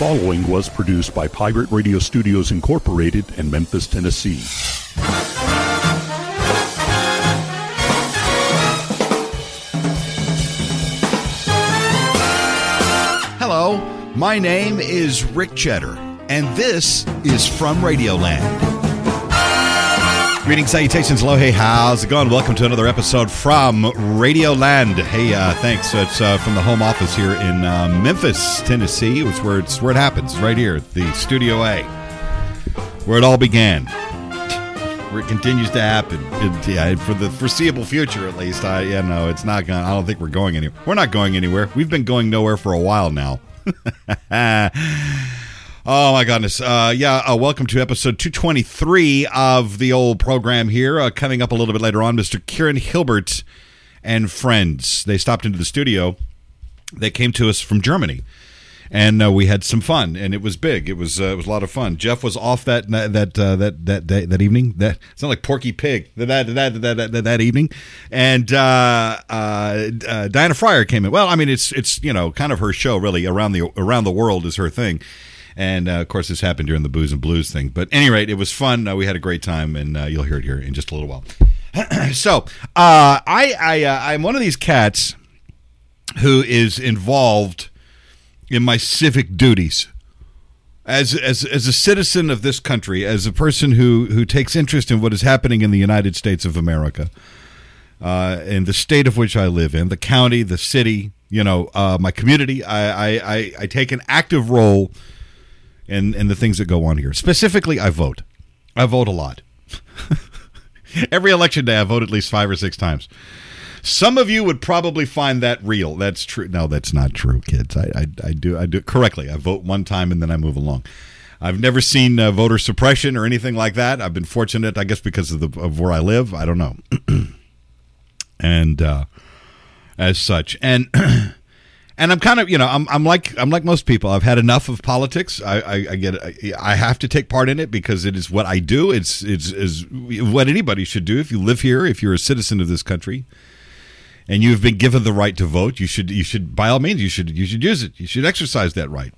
following was produced by Pirate Radio Studios Incorporated in Memphis, Tennessee. Hello, my name is Rick Cheddar, and this is From Radioland. Greetings, salutations, hello, hey, how's it going? Welcome to another episode from Radioland. Hey, thanks. It's from the home office here in Memphis, Tennessee. It's where it happens, right here at the Studio A, where it all began, where it continues to happen. For the foreseeable future, at least. It's not going. I don't think we're going anywhere. We're not going anywhere. We've been going nowhere for a while now. Oh, my goodness. Welcome to episode 223 of the old program here. Coming up a little bit later on, Mr. Kieran Hilbert and friends. They stopped into the studio. They came to us from Germany, and we had some fun, and it was big. It was a lot of fun. Jeff was off that evening. That it's not like Porky Pig that evening, and Diana Fryer came in. Well, I mean, it's kind of her show, really. Around the world is her thing. And, of course, this happened during the Booze and Blues thing. But at any rate, it was fun. We had a great time, and you'll hear it here in just a little while. So, I'm one of these cats who is involved in my civic duties. As a citizen of this country, as a person who takes interest in what is happening in the United States of America, in the state of which I live in, the county, the city, my community, I take an active role and the things that go on here. Specifically, I vote. I vote a lot. Every election day, I vote at least 5 or 6 times. Some of you would probably find that real. That's true. No, that's not true, kids. I do it correctly. I vote one time and then I move along. I've never seen voter suppression or anything like that. I've been fortunate, I guess, because of where I live. I don't know. And as such, and I'm kind of, I'm like most people. I've had enough of politics. I have to take part in it because it is what I do. It's what anybody should do if you live here, if you're a citizen of this country, and you've been given the right to vote. You should by all means you should use it. You should exercise that right.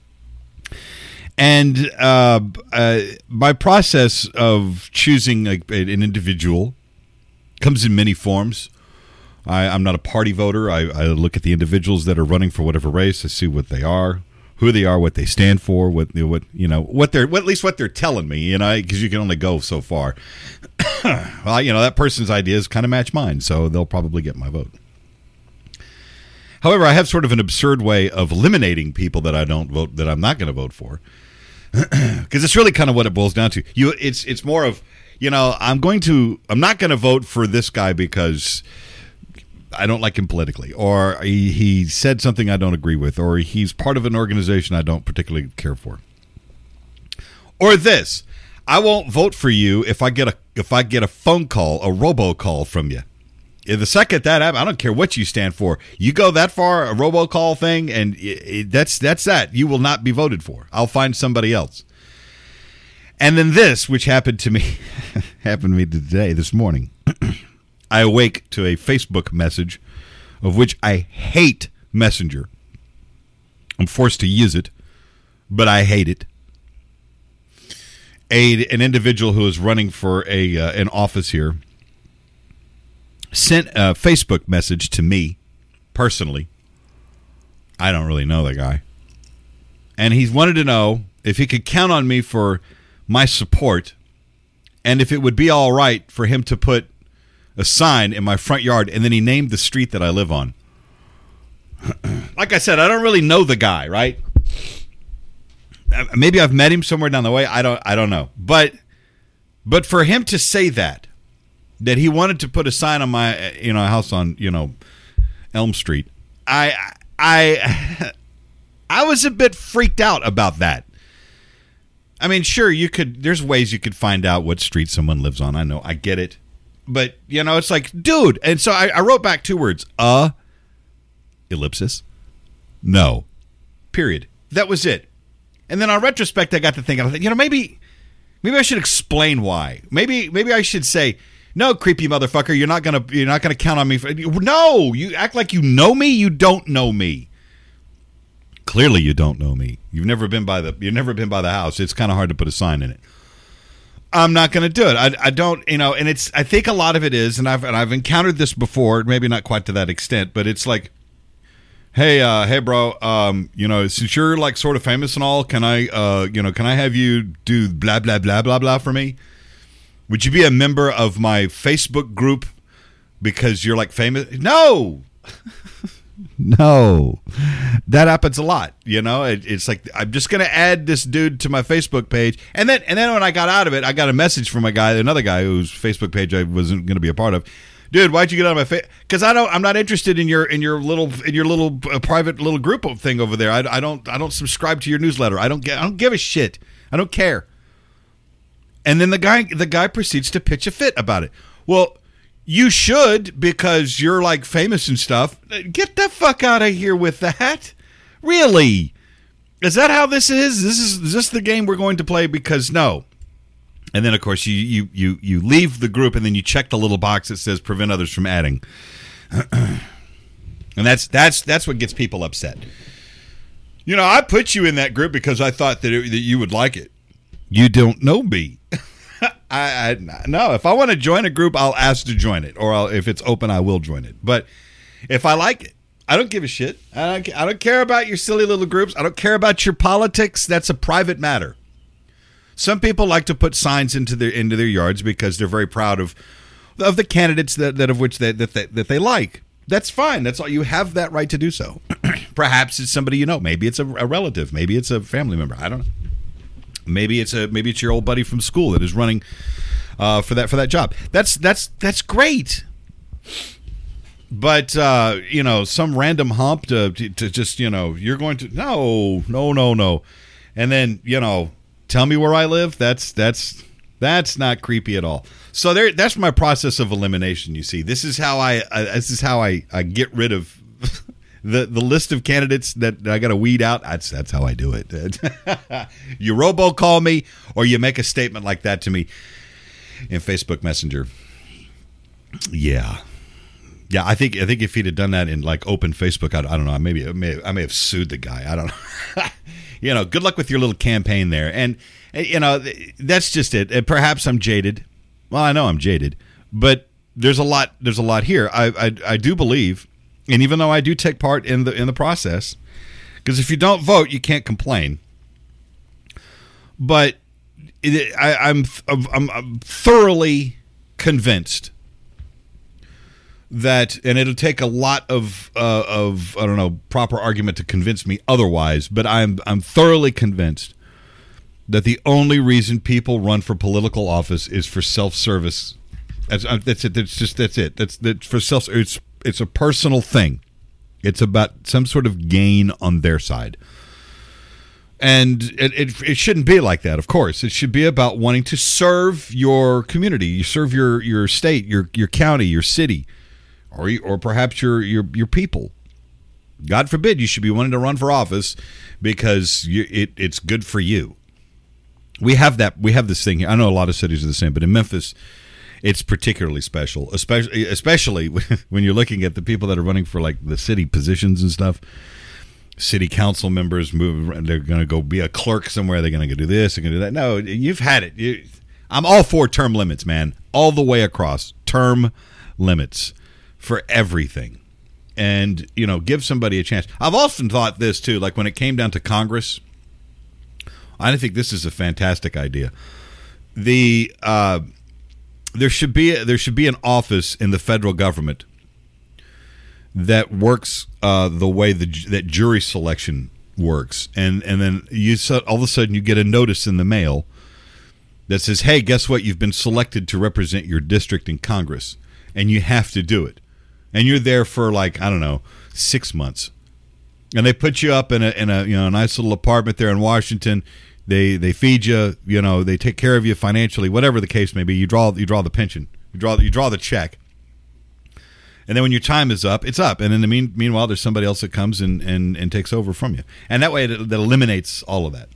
And my process of choosing an individual comes in many forms. I'm not a party voter. I look at the individuals that are running for whatever race. I see what they are, who they are, what they stand for, at least what they're telling me. Because you can only go so far. Well, that person's ideas kind of match mine, so they'll probably get my vote. However, I have sort of an absurd way of eliminating people that I don't vote, that I'm not going to vote for, because it's really kind of what it boils down to. It's more of I'm not going to vote for this guy because I don't like him politically, or he said something I don't agree with, or he's part of an organization I don't particularly care for. Or this, I won't vote for you if I get a phone call, a robocall from you. If the second that happens, I don't care what you stand for. You go that far, a robocall thing, and that's that. You will not be voted for. I'll find somebody else. And then this, which happened to me today, this morning. I awake to a Facebook message, of which I hate Messenger. I'm forced to use it, but I hate it. An individual who is running for an office here sent a Facebook message to me personally. I don't really know the guy. And he wanted to know if he could count on me for my support and if it would be all right for him to put a sign in my front yard, and then he named the street that I live on. Like I said, I don't really know the guy, right? Maybe I've met him somewhere down the way. I don't know. But for him to say that he wanted to put a sign on my house on Elm Street, I was a bit freaked out about that. I mean, sure, there's ways you could find out what street someone lives on. I know, I get it. But, it's like, dude. And so I wrote back 2 words. Ellipsis. No. Period. That was it. And then on retrospect, I got to thinking, maybe I should explain why. Maybe I should say, no, creepy motherfucker, you're not gonna count on me. No, you act like you know me. You don't know me. clearly you don't know me. You've never been by the house. It's kind of hard to put a sign in it. I'm not going to do it. I don't, and I think a lot of it is, and I've encountered this before, maybe not quite to that extent, but it's like, hey bro, since you're like sort of famous and all, can I have you do blah blah blah blah blah for me? Would you be a member of my Facebook group because you're like famous? No. No, that happens a lot. It's like, I'm just going to add this dude to my Facebook page. And then when I got out of it, I got a message from another guy whose Facebook page I wasn't going to be a part of. Dude, why'd you get out of my face? Because I'm not interested in your little private little group thing over there. I don't subscribe to your newsletter. I don't give a shit. I don't care. And then the guy proceeds to pitch a fit about it. Well, you should, because you're like famous and stuff. Get the fuck out of here with that. Really? Is that how this is? Is this the game we're going to play? Because no. And then of course you leave the group and then you check the little box that says prevent others from adding. And that's what gets people upset. I put you in that group because I thought that you would like it. You don't know me. No, if I want to join a group, I'll ask to join it, or if it's open, I will join it. But if I like it, I don't give a shit. I don't care about your silly little groups. I don't care about your politics. That's a private matter. Some people like to put signs into their yards because they're very proud of the candidates that they like. That's fine. That's all. You have that right to do so. Perhaps it's somebody you know. Maybe it's a relative. Maybe it's a family member. I don't know. Maybe it's your old buddy from school that is running for that job. That's great. But some random hump to just you're going to no, and then tell me where I live. That's not creepy at all. So that's my process of elimination. You see, this is how I get rid of. The list of candidates that I got to weed out, that's how I do it. You robocall me or you make a statement like that to me in Facebook Messenger. Yeah. I think if he'd have done that in like open Facebook, I don't know. I may have sued the guy. I don't know. Good luck with your little campaign there. And that's just it. And perhaps I'm jaded. Well, I know I'm jaded, but there's a lot here. I do believe. And even though I do take part in the process, because if you don't vote, you can't complain. But I'm thoroughly convinced that, and it'll take a lot of I don't know, proper argument to convince me otherwise. But I'm thoroughly convinced that the only reason people run for political office is for self-service. That's it. That's it. That's for self. It's a personal thing. It's about some sort of gain on their side. And it shouldn't be like that, of course. It should be about wanting to serve your community. You serve your state, your county, your city, or perhaps your people. God forbid you should be wanting to run for office because it's good for you. We have this thing here. I know a lot of cities are the same, but in Memphis, it's particularly special, especially when you're looking at the people that are running for like the city positions and stuff. City council members they're going to go be a clerk somewhere. They're going to go do this. They're going to do that. No, you've had it. I'm all for term limits, man. All the way across. Term limits for everything. And, give somebody a chance. I've often thought this, too, like when it came down to Congress, I think this is a fantastic idea. There should be an office in the federal government that works the way that jury selection works, and then all of a sudden you get a notice in the mail that says, "Hey, guess what? You've been selected to represent your district in Congress, and you have to do it." And you're there for 6 months, and they put you up in a nice little apartment there in Washington. They feed you, they take care of you financially, whatever the case may be. You draw the pension, you draw the check, and then when your time is up, it's up. And in the meanwhile, there's somebody else that comes and takes over from you, and that way that eliminates all of that.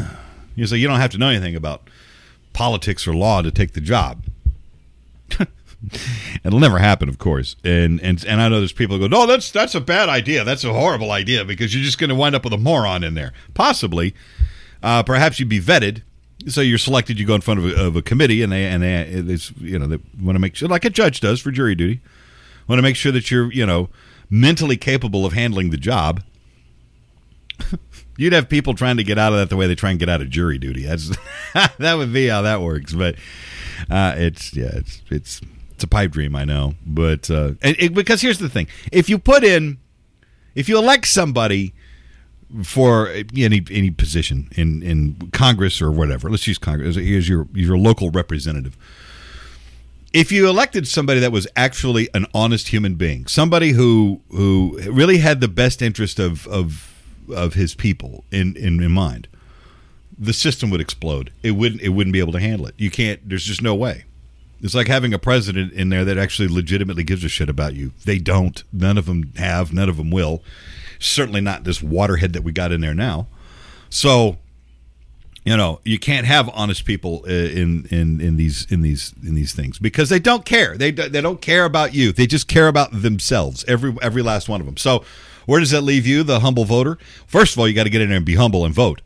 So you don't have to know anything about politics or law to take the job. It'll never happen, of course. And I know there's people who go, no, that's a bad idea. That's a horrible idea because you're just going to wind up with a moron in there. Possibly. Perhaps you'd be vetted. So you're selected, you go in front of a committee, and they want to make sure, like a judge does for jury duty, want to make sure that you're, mentally capable of handling the job. You'd have people trying to get out of that the way they try and get out of jury duty. That would be how that works. But it's a pipe dream, I know. But because here's the thing: if you elect somebody for any position in Congress or whatever, let's use Congress as your local representative. If you elected somebody that was actually an honest human being, somebody who really had the best interest of his people in mind, the system would explode. It wouldn't be able to handle it. You can't. There's just no way. It's like having a president in there that actually legitimately gives a shit about you. They don't. None of them have. None of them will. Certainly not this waterhead that we got in there now. So, you can't have honest people in these things because they don't care. They don't care about you. They just care about themselves. Every last one of them. So, where does that leave you, the humble voter? First of all, you got to get in there and be humble and vote.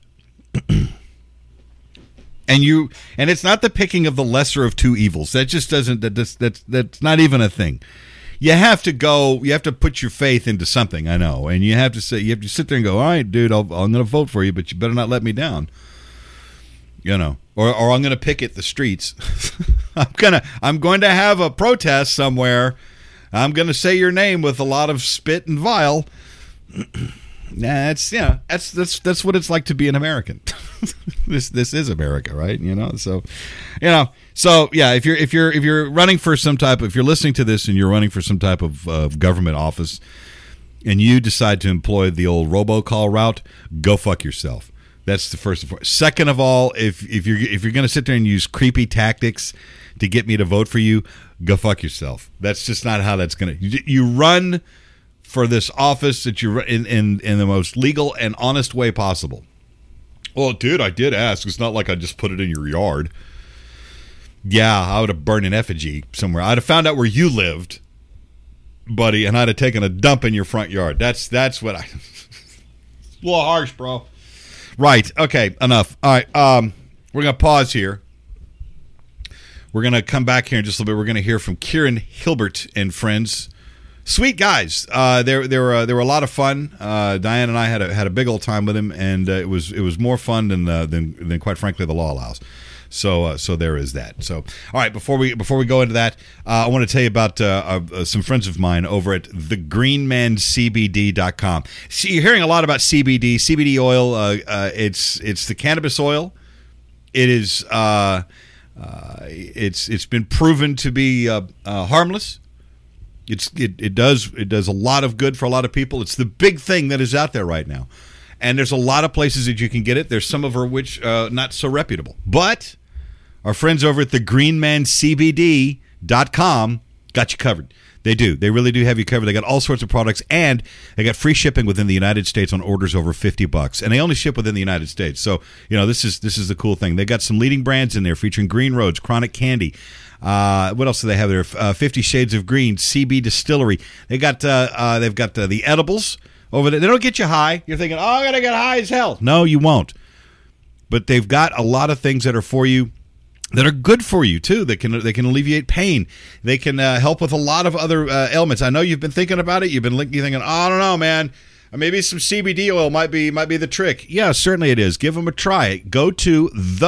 And it's not the picking of the lesser of two evils. That just doesn't. That's not even a thing. You have to go. You have to put your faith into something. I know, and you have to sit there and go, all right, dude, I'm going to vote for you, but you better not let me down. Or I'm going to picket the streets. I'm going to have a protest somewhere. I'm going to say your name with a lot of spit and vile. That's what it's like to be an American. This is America, right? So yeah. If you're running for some type, if you're listening to this and you're running for some type of government office, and you decide to employ the old robocall route, go fuck yourself. That's the first and foremost. Second of all, if you're going to sit there and use creepy tactics to get me to vote for you, go fuck yourself. That's just not how that's going to. You run for this office that you're in the most legal and honest way possible. Well, dude, I did ask. It's not like I just put it in your yard. Yeah, I would have burned an effigy somewhere. I'd have found out where you lived, buddy, and I'd have taken a dump in your front yard. That's what I. It's a little harsh, bro. Right. Okay. Enough. All right. We're gonna pause here. We're gonna come back here in just a little bit. We're gonna hear from Kieran Hilbert and friends. Sweet guys. They were a lot of fun. Diane and I had a big old time with him, and it was more fun than quite frankly the law allows. So there is that. So all right, before we go into that, I want to tell you about some friends of mine over at thegreenmancbd.com. See, you're hearing a lot about CBD oil. It's the cannabis oil. It is it's been proven to be harmless. It does a lot of good for a lot of people. It's the big thing that is out there right now, and there's a lot of places that you can get it. There's some of which not so reputable, but our friends over at thegreenmancbd.com got you covered. They do. They really do have you covered. They got all sorts of products, and they got free shipping within the United States on orders over $50, and they only ship within the United States. So this is the cool thing. They got some leading brands in there featuring Green Roads, Chronic Candy. What else do they have there? 50 Shades of Green, CB Distillery. They've got the edibles over there. They don't get you high. You're thinking, I'm gonna get high as hell. No, you won't. But they've got a lot of things that are for you, that are good for you too. They can alleviate pain. They can help with a lot of other ailments. I know you've been thinking about it. You've been thinking, I don't know, man. Maybe some CBD oil might be the trick. Yeah, certainly it is. Give them a try. Go to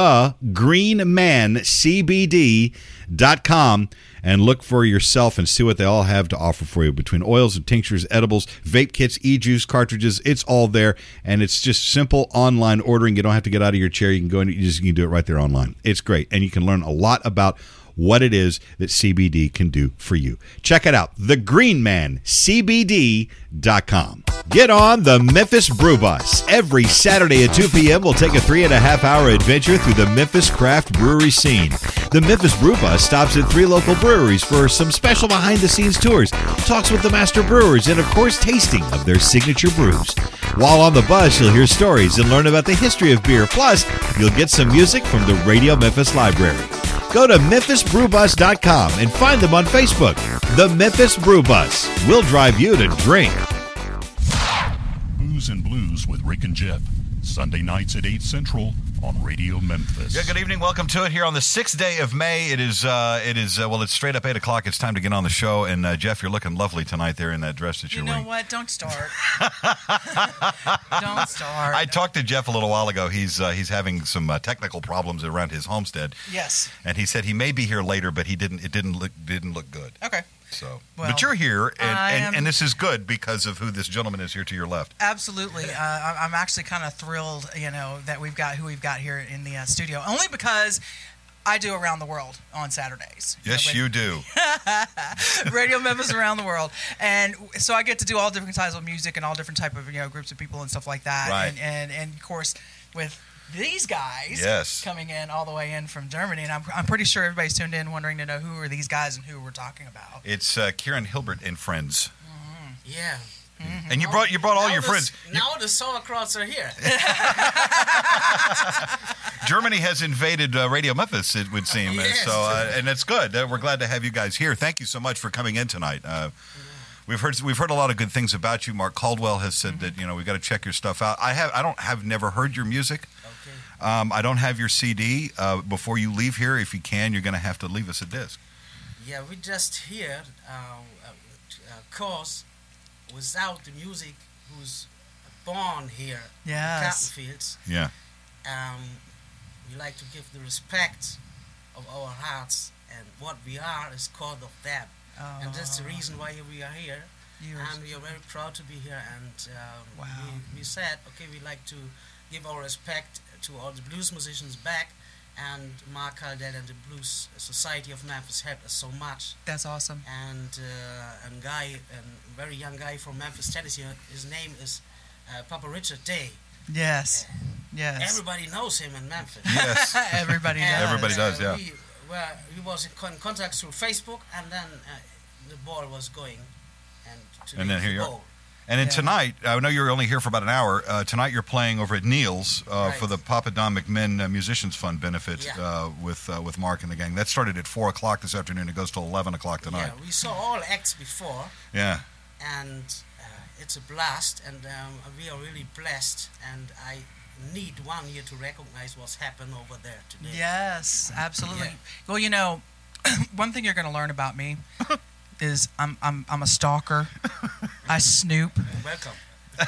thegreenmancbd.com and look for yourself and see what they all have to offer for you between oils and tinctures, edibles, vape kits, e-juice, cartridges. It's all there, and it's just simple online ordering. You don't have to get out of your chair. You can go and you can do it right there online. It's great, and you can learn a lot about what it is that CBD can do for you. Check it out, thegreenmancbd.com. Get on the Memphis Brew Bus. Every Saturday at 2 p.m., we'll take a 3.5-hour adventure through the Memphis craft brewery scene. The Memphis Brew Bus stops at 3 local breweries for some special behind-the-scenes tours, talks with the master brewers, and, of course, tasting of their signature brews. While on the bus, you'll hear stories and learn about the history of beer. Plus, you'll get some music from the Radio Memphis Library. Go to MemphisBrewBus.com and find them on Facebook. The Memphis Brew Bus. We'll drive you to drink. Booze and Blues with Rick and Jeff. Sunday nights at 8 Central on Radio Memphis. Yeah, good evening. Welcome to it here on the 6th day of May. It is it's straight up 8 o'clock. It's time to get on the show. And Jeff, you're looking lovely tonight there in that dress that you're wearing. You know what? Don't start. Don't start. I talked to Jeff a little while ago. He's having some technical problems around his homestead. Yes. And he said he may be here later, but it didn't look good. Okay. So, well, but you're here, and this is good because of who this gentleman is here to your left. Absolutely. I'm actually kind of thrilled, that we've got who we've got here in the studio, only because I do Around the World on Saturdays. Yes, you do. Radio Memphis Around the World. And so I get to do all different types of music and all different type of, groups of people and stuff like that. Right. And of course, with these guys coming in all the way in from Germany, and I'm pretty sure everybody's tuned in wondering to know who are these guys and who we're talking about. It's Kieran Hilbert and friends. Mm-hmm. Yeah. Mm-hmm. And you brought all your friends. Now the sauerkrauts are here. Germany has invaded Radio Memphis, it would seem. Yes. And it's good. We're glad to have you guys here. Thank you so much for coming in tonight. We've heard a lot of good things about you. Mark Caldwell has said that we've got to check your stuff out. I've never heard your music. Okay. I don't have your CD. Before you leave here, if you can, you're going to have to leave us a disc. Yeah, we just hear course without the music who's born here in the cotton fields. Yeah. We like to give the respect of our hearts, and what we are is called of them. And that's the reason why we are here. And we are very proud to be here. And we said, okay, we like to give our respect to all the blues musicians back. And Mark Caldwell and the Blues Society of Memphis helped us so much. That's awesome. And a very young guy from Memphis, Tennessee, his name is Papa Richard Day. Yes. Yes. Everybody knows him in Memphis. Yes. Everybody does. Everybody does, yeah. He was in contact through Facebook, and then the ball was going. And then here you are. goal. And then tonight, I know you're only here for about an hour. Tonight you're playing over at Neil's for the Papa Don McMinn Musicians Fund benefit with Mark and the gang. That started at 4 o'clock this afternoon. It goes till 11 o'clock tonight. Yeah, we saw all acts before. Yeah. And it's a blast, and we are really blessed. And I need 1 year to recognize what's happened over there today. Yes, absolutely. Yeah. Well, one thing you're going to learn about me is I'm a stalker. I snoop. Welcome. And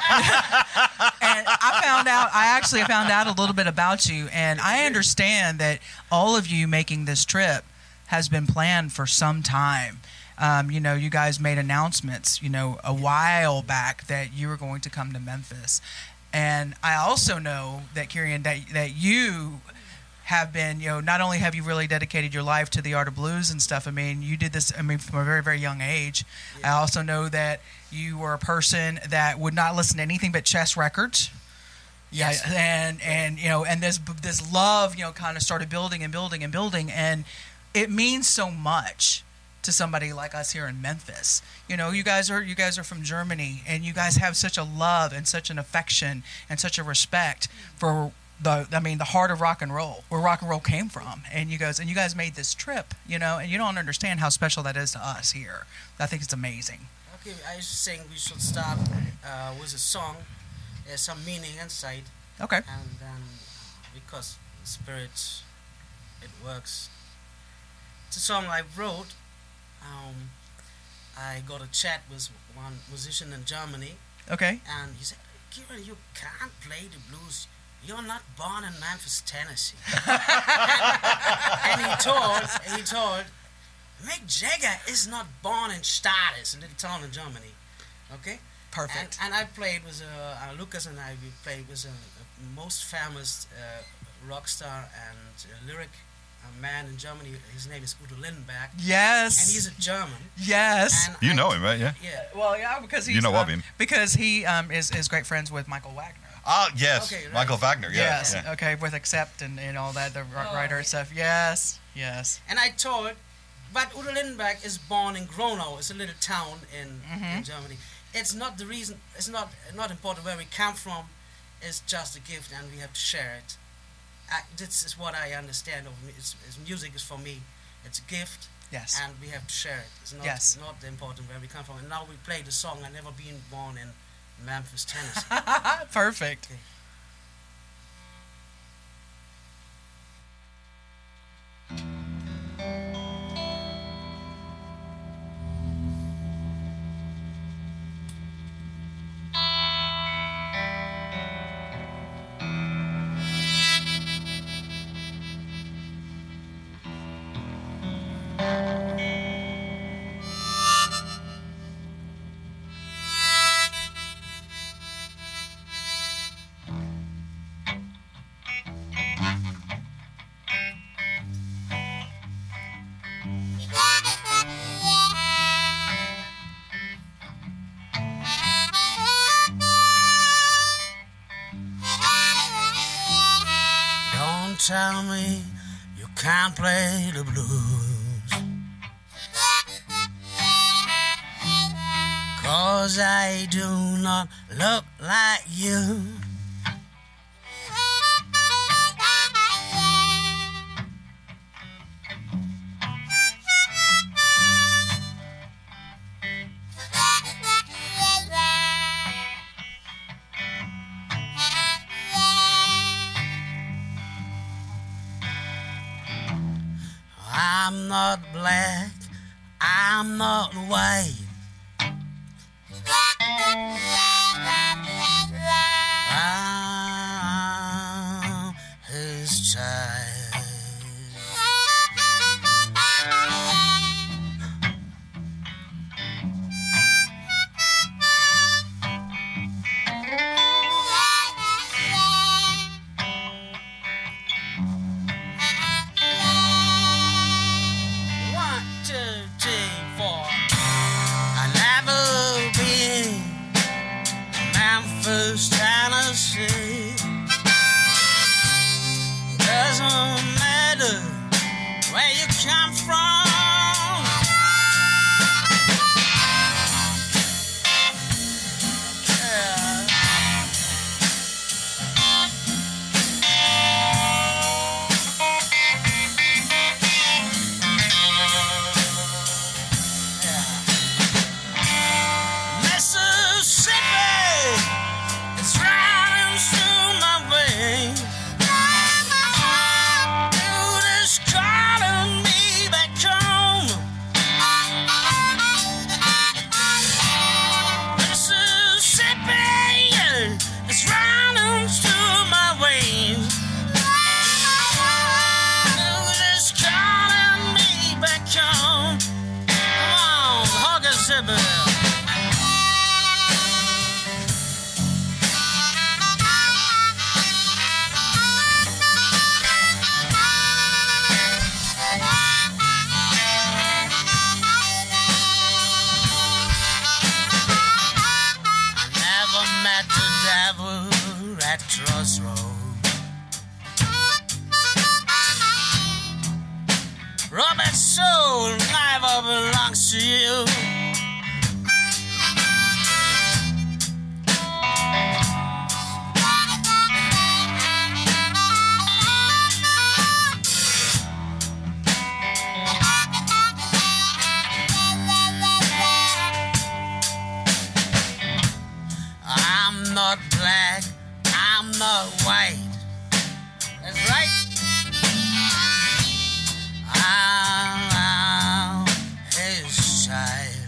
I actually found out a little bit about you, and I understand that all of you making this trip has been planned for some time. You guys made announcements, a while back that you were going to come to Memphis. And I also know that, Kieran, that you have been, not only have you really dedicated your life to the art of blues and stuff, you did this, from a very, very young age. Yeah. I also know that you were a person that would not listen to anything but chess records. Yes. Yeah, and this love, kind of started building and building and building, and it means so much to somebody like us here in Memphis. You guys are from Germany, and you guys have such a love and such an affection and such a respect for the heart of rock and roll, where rock and roll came from, and you guys made this trip, and you don't understand how special that is to us here. I think it's amazing. Okay, I think we should start with a song. There's some meaning inside. Okay. And then, because the spirit, it works. It's a song I wrote. I got a chat with one musician in Germany. Okay. And he said, "Kieran, you can't play the blues. You're not born in Memphis, Tennessee." and he told, Mick Jagger is not born in Stades, a little town in Germany. Okay? Perfect. And I played with Lucas, and we played with the most famous rock star and lyric man in Germany. His name is Udo Lindenberg. Yes. And he's a German. Yes. And you know him, right? Yeah. Yeah. Well, yeah, because he's because he is great friends with Michael Wagner. Oh, yes. Okay, right. Michael Wagner, yeah. Yes, yeah. Okay, with Accept and all that, the writer and stuff. Yes, yes. And I told, but Udo Lindenberg is born in Gronau. It's a little town in Germany. It's not the reason, it's not important where we come from. It's just a gift, and we have to share it. this is what I understand of music is for me. It's a gift. Yes. And we have to share it. It's not, yes. not important where we come from. And now we play the song I Never Been Born in Memphis, Tennessee. Perfect. Okay. Tell me you can't play the blues, 'cause I do not look like you. I'm not black, I'm not white. I'm his child. Memphis, Tennessee. Doesn't matter where you come from. Yeah. Mississippi. It's running through my veins. Dude is calling me back home. Mississippi, it's running through my veins. Dude is calling me back home. Come on, Mississippi. Met the devil at Crossroads. Robert's soul never belongs to you. I'm not black, I'm not white. That's right. I'm his child.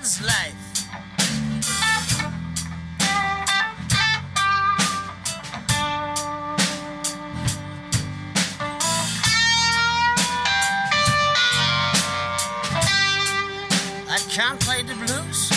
is life. I can't play the blues.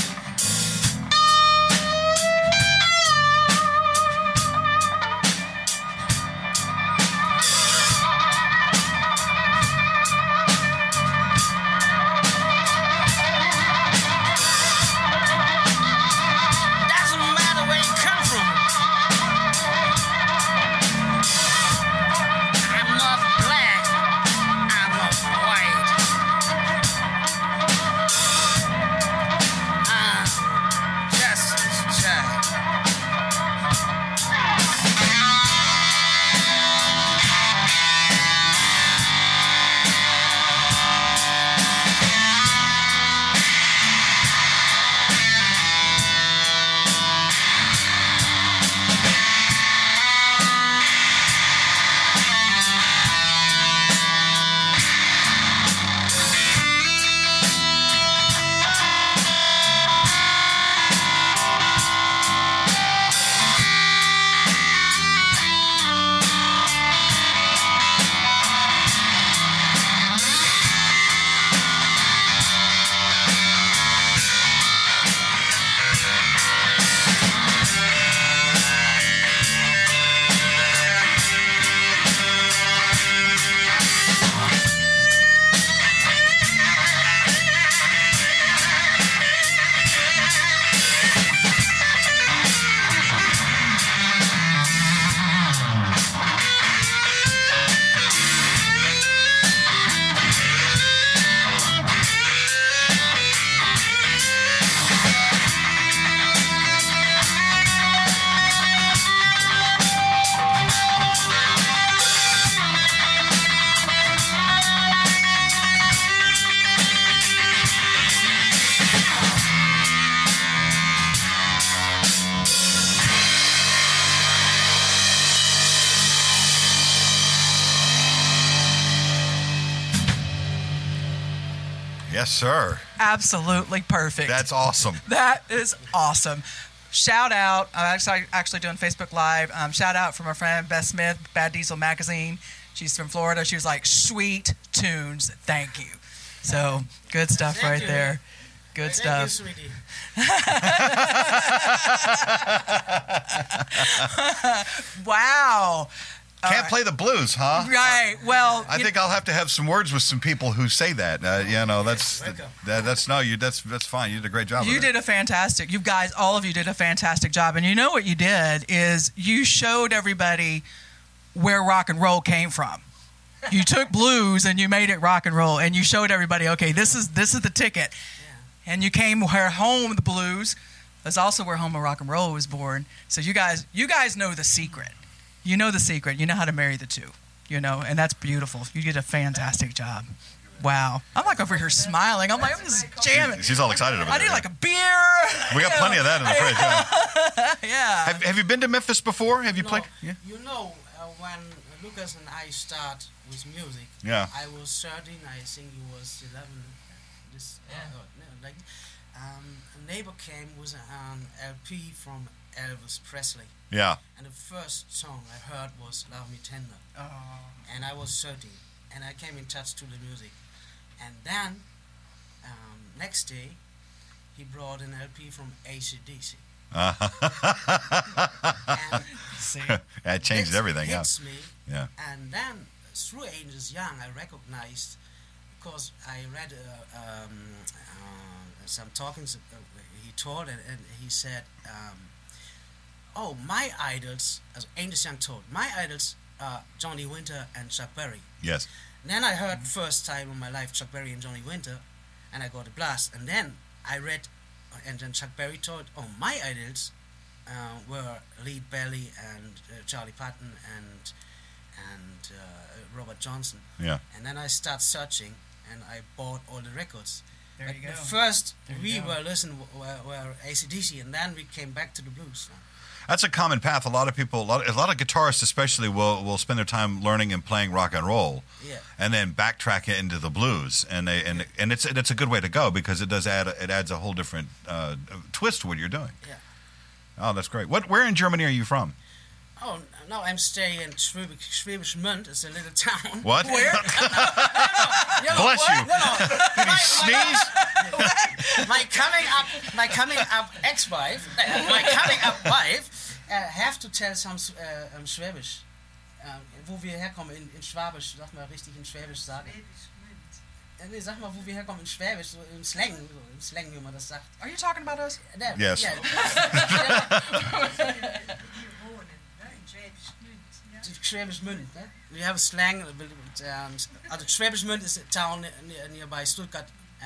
Yes, sir. Absolutely perfect. That's awesome. That is awesome. Shout out. I'm actually doing Facebook Live. Shout out from our friend Beth Smith, Bad Diesel Magazine. She's from Florida. She was like, sweet tunes. Thank you. So good stuff right there. Good stuff. Thank you, sweetie. Wow. Can't play the blues, huh? Right. Well, I think I'll have to have some words with some people who say that. That's fine. You did a great job. You did a fantastic. You guys, all of you did a fantastic job. And you know what you did is you showed everybody where rock and roll came from. You took blues and you made it rock and roll, and you showed everybody, okay, this is the ticket. Yeah. And you came where home the blues is also where home of rock and roll was born. So you guys know the secret. You know the secret. You know how to marry the two. And that's beautiful. You did a fantastic job. Wow. I'm like over here smiling. I'm like, I'm just jamming. She's all excited about it. I need like a beer. We got plenty of that in the fridge. Yeah. Have you been to Memphis before? Have you played? Yeah. When Lucas and I start with music, yeah. I was 13, I think he was 11. A neighbor came with an LP from Elvis Presley. Yeah. And the first song I heard was Love Me Tender. Oh. And I was 13. And I came in touch to the music. And then, next day, he brought an LP from AC/DC. That changed everything. Hits me. Yeah. And then, through Angels Young, I recognized, because I read some talkings he told, and he said, my idols, as Angels Young told, my idols are Johnny Winter and Chuck Berry. Yes. And then I heard first time in my life Chuck Berry and Johnny Winter, and I got a blast. And then I read, and then Chuck Berry told, my idols were Lead Belly and Charlie Patton and Robert Johnson. Yeah. And then I started searching, and I bought all the records. There you go. First, we were listening were AC/DC, and then we came back to the blues. That's a common path. A lot of people, a lot of guitarists especially, will spend their time learning and playing rock and roll, and then backtrack it into the blues, and it's a good way to go because it adds a whole different twist to what you're doing. Yeah. Oh, that's great. Where in Germany are you from? Oh, no, I'm staying in Schwäbisch Münd. It's a little town. What? Where? Bless you. Did he sneeze? My coming up ex-wife, my coming up wife, have to tell some Schwäbisch. Wo wir herkommen in Schwabisch, sag mal richtig in Schwäbisch sagen. Nee, sag mal, wo wir herkommen in Schwäbisch, so im Slang, wie man das sagt. Are you talking about us? Yes. Yeah. Schwäbisch Münd. We have a slang. Schwäbisch Münd is a town nearby Stuttgart,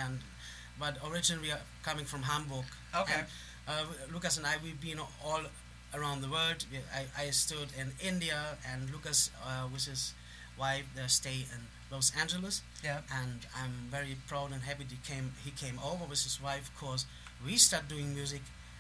but originally we are coming from Hamburg. Okay. And, Lucas and I, we've been all around the world. I stood in India, and Lucas with his wife, they stay in Los Angeles. Yeah. And I'm very proud and happy he came over with his wife, because we started doing music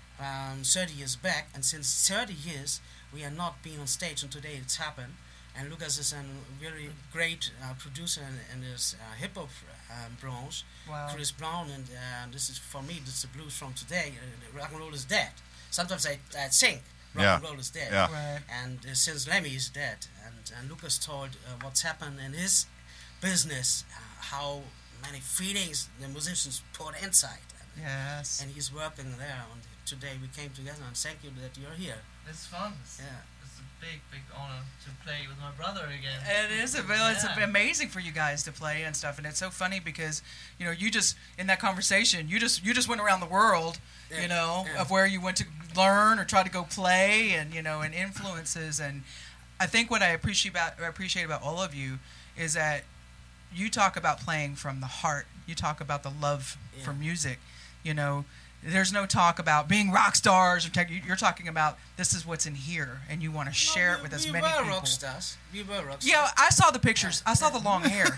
30 years back, and since 30 years we are not being on stage, and today it's happened. And Lucas is a very great producer in this hip-hop branch. Wow. Chris Brown, and this is, for me, this is the blues from today. Rock and roll is dead. Sometimes I sing rock and roll is dead. Yeah. Right. And since Lemmy is dead, and Lucas told what's happened in his business, how many feelings the musicians put inside. Yes. And he's working there. And today we came together, and thank you that you're here. It's fun. It's a big honor to play with my brother again. It is. It's amazing for you guys to play and stuff, and it's so funny because you just in that conversation you just went around the world, of where you went to learn or try to go play, and and influences. And I think what I appreciate about all of you is that you talk about playing from the heart. You talk about the love for music. There's no talk about being rock stars. You're talking about this is what's in here, and you want to share it with as many people. We were rock stars. Yeah, I saw the pictures. I saw the long hair.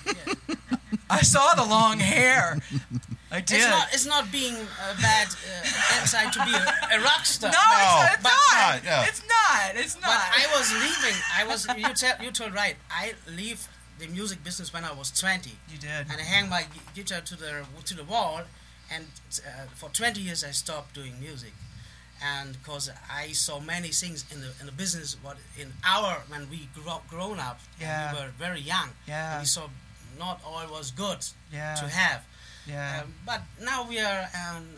I saw the long hair. I did. It's not being bad inside to be a rock star. No, it's not. Yeah. It's not. It's not. But I was leaving. You told right. I leave the music business when I was 20. You did. And I hang my guitar to the wall. And for 20 years I stopped doing music, and because I saw many things in the business when we grown up, and we were very young, and we saw not all was good to have. Yeah. But now we are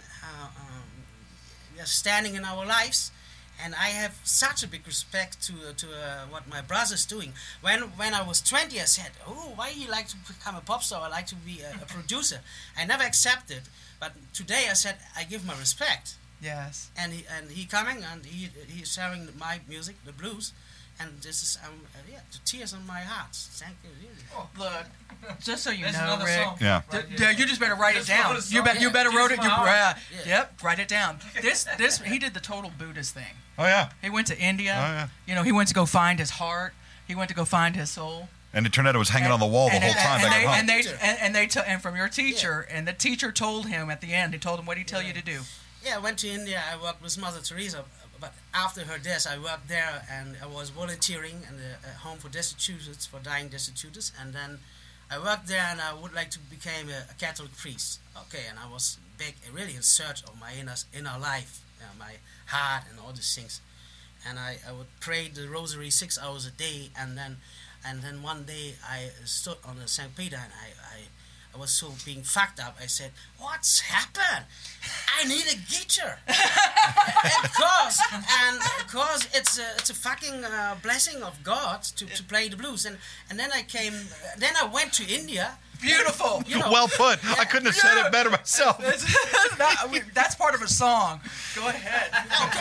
standing in our lives, and I have such a big respect to what my brother's doing. When I was 20, I said, "Oh, why you like to become a pop star? I like to be a producer." I never accepted. But today I said I give my respect. Yes. And he coming, and he's sharing my music, the blues, and this is the tears on my heart. Thank you. Really. Oh, look, just so you There's know, another Rick. song. Yeah. Yeah, you just better write it down. You better wrote it. Yep, write it down. This he did the total Buddhist thing. Oh yeah. He went to India. Oh yeah. He went to go find his heart. He went to go find his soul. And it turned out it was hanging on the wall the whole time. And from your teacher, and the teacher told him at the end. He told him, what did he tell you to do? Yeah, I went to India. I worked with Mother Teresa, but after her death, I worked there, and I was volunteering in the home for destitutes, for dying destitutes, and then I worked there, and I would like to become a Catholic priest. Okay, and I was really in search of my inner life, my heart, and all these things, and I would pray the rosary 6 hours a day, and then one day I stood on the St. Peter, and I was so being fucked up. I said, "What's happened? I need a guitar." Because it's a fucking blessing of God to play the blues. And then I went to India. Beautiful. Well put. I couldn't have said it better myself. That's part of a song. Go ahead.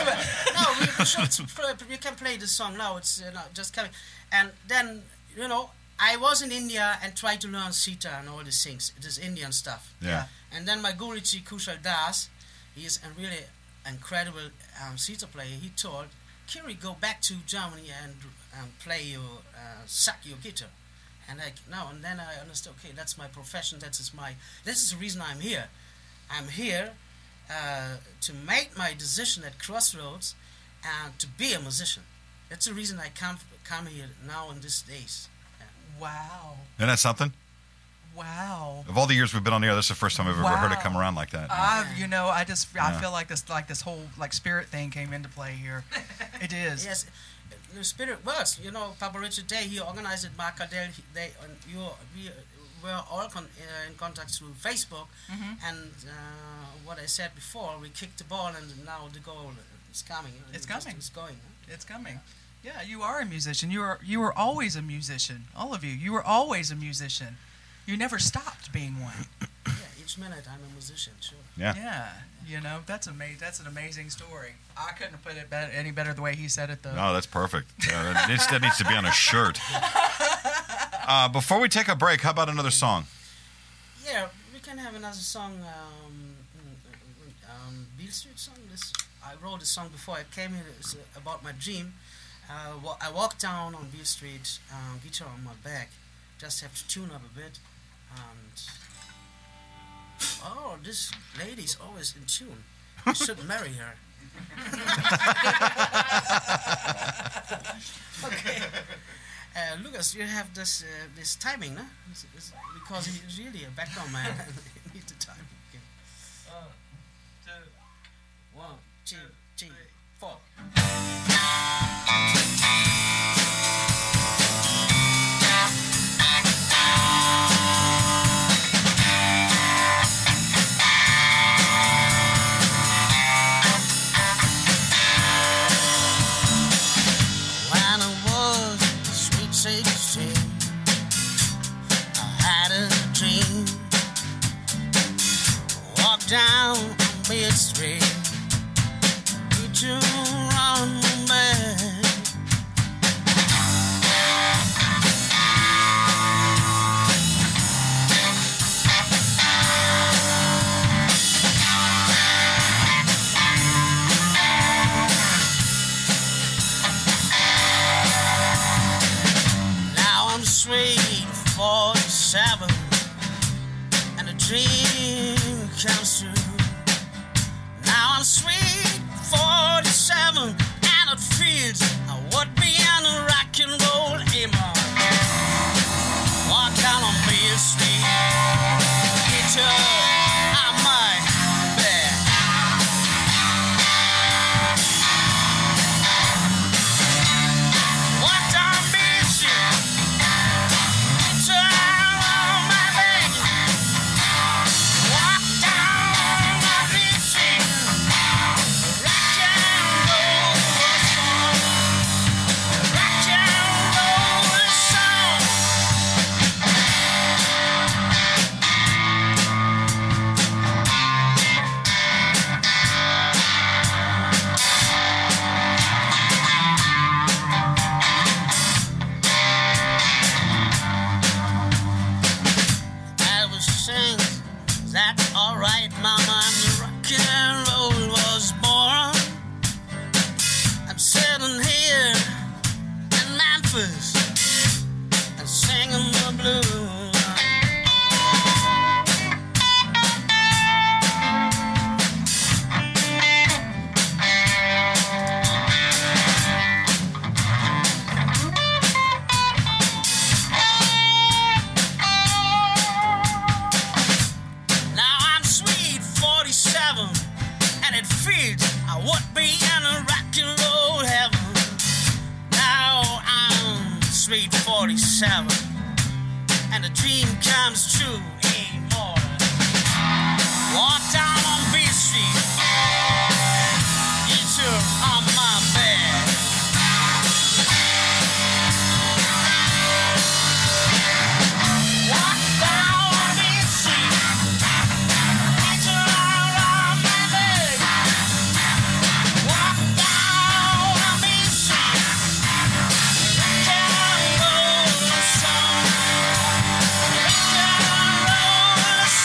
We can play this song now. It's just coming. And then, I was in India and tried to learn sitar and all these things, this Indian stuff. Yeah. And then my Guruji Kushal Das, he is a really incredible sitar player. He told, "Kiri, go back to Germany and play suck your guitar." And then I understood. Okay, that's my profession. This is the reason I'm here. I'm here to make my decision at Crossroads and to be a musician. That's the reason I come here now in these days. Yeah. Wow. Isn't that something? Wow. Of all the years we've been on the air, this is the first time I've ever heard it come around like that. I feel like this whole spirit thing came into play here. It is. Yes, the spirit works. Papa Richard Day, he organized it. Mark Cardell, we were all in contact through Facebook. Mm-hmm. And what I said before, we kicked the ball, and now the goal is coming. It's coming. It's going. It's coming. Yeah, you are a musician. You were always a musician. All of you. You were always a musician. You never stopped being one. Yeah, each minute I'm a musician, sure. Yeah. Yeah, that's amazing. That's an amazing story. I couldn't have put it any better the way he said it, though. No, that's perfect. That needs to be on a shirt. Before we take a break, how about another song? Yeah, we can have another song. Beale Street song. I wrote a song before I came here. It's about my dream. I walked down on Beale Street, guitar on my back. Just have to tune up a bit. And this lady's always in tune. You should marry her. Okay. Lucas, you have this timing, no? Because he's really a background man. You need the timing. Okay. 1, 2, 3, 4. Down Beale Street, did you run back? Now I'm sweet 47, and a dream comes true. Now I'm sweet 47, and it feels I would be on a rock and roll emo. Walk down on Beale Street, get you out my bed. Walk down Beale Street, get you out my bed. Walk down Beale Street, rock and roll song, rock and roll song. I was saying, that's alright, mama, and the rock and roll was born. I'm sitting here in Memphis and singing the blues. Now I'm sweet 47, and it feels I would be in a rock and roll heaven. Now I'm sweet 47, and the dream comes true anymore. Walk down on Beale Street, get you on my bed. Walk down on Beale Street, get you on my bed. Walk down on Beale Street, rock and roll song, rock and roll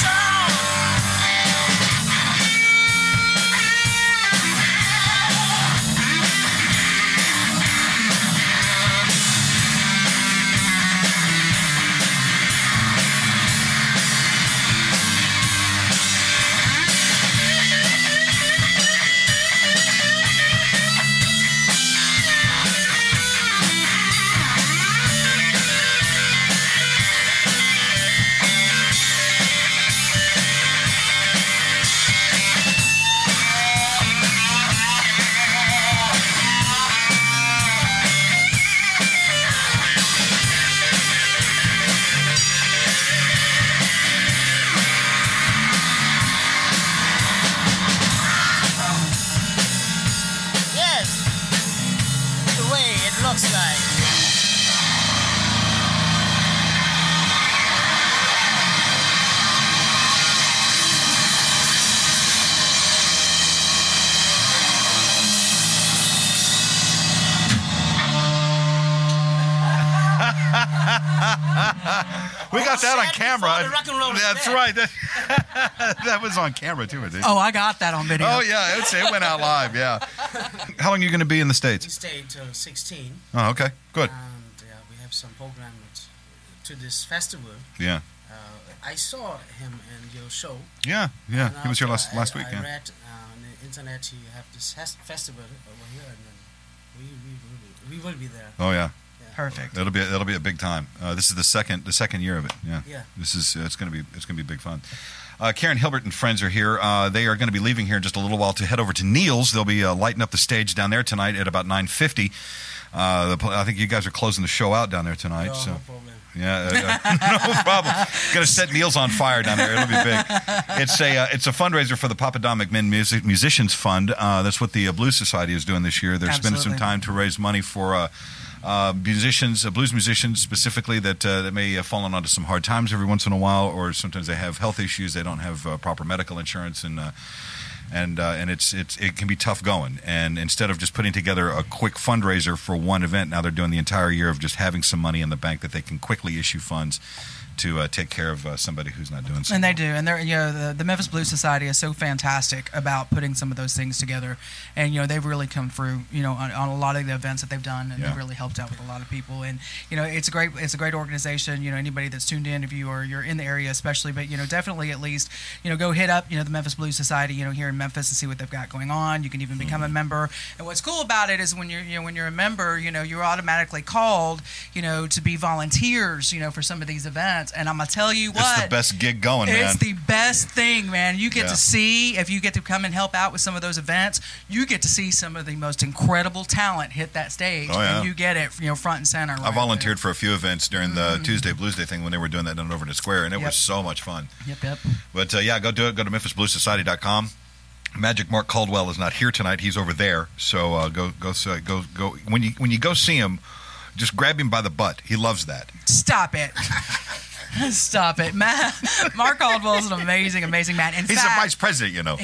got that on camera. Rock and roll. That's right. That was on camera too, I think. Oh, I got that on video. Oh yeah, it went out live. Yeah. How long are you going to be in the States? We stay until 16. Oh, okay, good. And we have some programs to this festival. Yeah. I saw him in your show. Yeah. He was here last week. I read on the internet you have this festival over here, and then we will be there. Oh yeah. Perfect. That'll be a big time. This is the second year of it. Yeah. This is it's going to be big fun. Karen Hilbert and friends are here. They are going to be leaving here in just a little while to head over to Neil's. They'll be lighting up the stage down there tonight at about 9:50. I think you guys are closing the show out down there tonight. No, so. no problem. Yeah, no problem. Going to set Neil's on fire down there. It'll be big. It's a fundraiser for the Papa Don McMinn Musicians Fund. That's what the Blues Society is doing this year. They're spending some time to raise money for musicians, blues musicians specifically that may have fallen onto some hard times every once in a while, or sometimes they have health issues. They don't have proper medical insurance, and it can be tough going. And instead of just putting together a quick fundraiser for one event, now they're doing the entire year of just having some money in the bank that they can quickly issue funds to take care of somebody who's not doing so. And they do, and they're the Memphis Blues Society is so fantastic about putting some of those things together, and they've really come through on a lot of the events that they've done, and they've really helped out with a lot of people, and it's a great organization. Anybody that's tuned in, if you or you're in the area especially, but definitely at least go hit up the Memphis Blues Society here in Memphis and see what they've got going on. You can even become a member, and what's cool about it is when you're a member, you're automatically called to be volunteers for some of these events. And I'm going to tell you what. It's the best gig going, man. It's the best thing, man. You get to see, if you get to come and help out with some of those events, you get to see some of the most incredible talent hit that stage. Oh, yeah. And you get it, front and center. I volunteered for a few events during the Tuesday Blues Day thing when they were doing that down over in the square, and it was so much fun. Yep. But, go do it. Go to MemphisBluesSociety.com. Magic Mark Caldwell is not here tonight. He's over there. So go. When you go see him, just grab him by the butt. He loves that. Stop it. Stop it, Mark Caldwell is an amazing man. He's a vice president,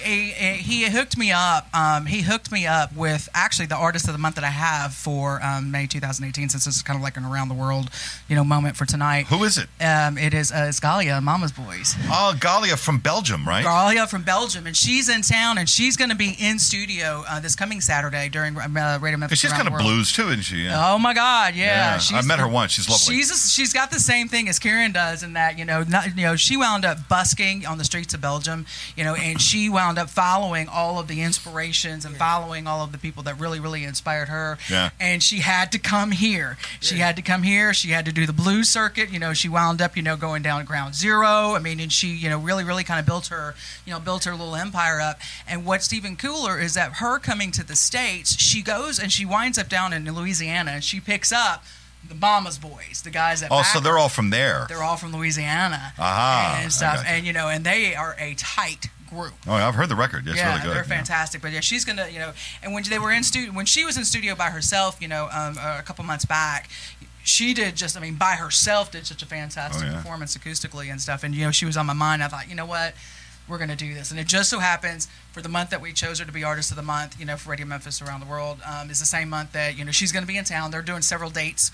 He hooked me up. He hooked me up with actually the artist of the month that I have for May 2018. Since this is kind of like an around the world, moment for tonight. Who is it? It is Galia, Mama's Boys. Oh, Galia from Belgium, right? Galia from Belgium, and she's in town, and she's going to be in studio this coming Saturday during Radio Memphis. She's kind of blues too, isn't she? Yeah. Oh my God, yeah. I met her once. She's lovely. She's got the same thing as Karen does in that she wound up busking on the streets of Belgium, and she wound up following all of the inspirations and following all of the people that really inspired her. Yeah. And she had to come here. She had to come here. She had to do the blues circuit. She wound up going down to Ground Zero. And she really kind of built her little empire up. And what's even cooler is that her coming to the States, she goes and she winds up down in Louisiana, and she picks up the Mama's Boys, the guys that. Oh, so they're all from there. They're all from Louisiana and stuff, and and they are a tight group. Oh, I've heard the record. It's really good. They're fantastic. But she's gonna, and when they were in studio, when she was in studio by herself, a couple months back. She did by herself, did such a fantastic performance acoustically and stuff. And, she was on my mind. I thought, what? We're going to do this. And it just so happens for the month that we chose her to be Artist of the Month, for Radio Memphis around the world, is the same month that, she's going to be in town. They're doing several dates,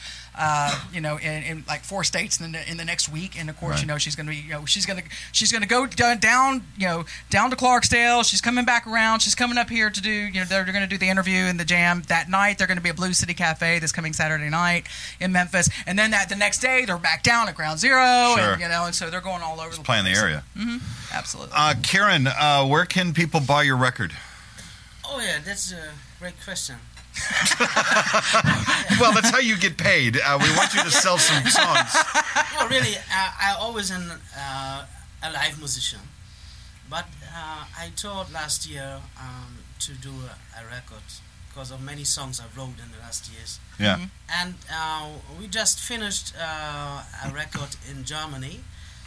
in like 4 states in the next week. And of course, she's going to be, she's going to go down to Clarksdale. She's coming back around. She's coming up here to do, they're going to do the interview and the jam that night. They're going to be at Blue City Cafe this coming Saturday night in Memphis. And then the next day, they're back down at Ground Zero. Sure. And so they're going all over the place. Playing the area. Mm-hmm. Absolutely. Karen, where can people buy your record? Oh, yeah, that's a great question. Well, that's how you get paid. We want you to sell some songs. No, really, I always am a live musician. But I thought last year to do a record because of many songs I wrote in the last years. Yeah. Mm-hmm. And we just finished a record in Germany.